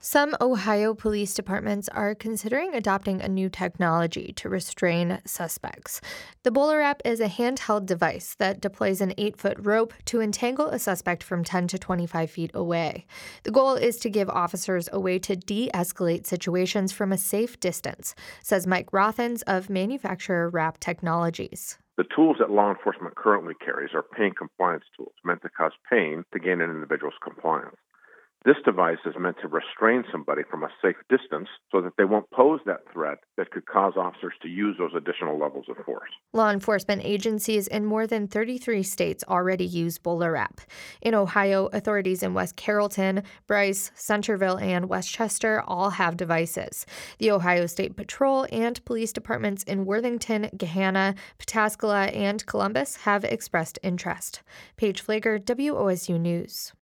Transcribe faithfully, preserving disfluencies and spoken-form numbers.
Some Ohio police departments are considering adopting a new technology to restrain suspects. The BolaWrap is a handheld device that deploys an eight-foot rope to entangle a suspect from ten to twenty-five feet away. The goal is to give officers a way to de-escalate situations from a safe distance, says Mike Rothens of manufacturer Wrap Technologies. The tools that law enforcement currently carries are pain compliance tools meant to cause pain to gain an individual's compliance. This device is meant to restrain somebody from a safe distance so that they won't pose that threat that could cause officers to use those additional levels of force. Law enforcement agencies in more than thirty-three states already use BolaWrap. In Ohio, authorities in West Carrollton, Bryce, Centerville, and Westchester all have devices. The Ohio State Patrol and police departments in Worthington, Gahanna, Pataskala, and Columbus have expressed interest. Paige Flager, W O S U News.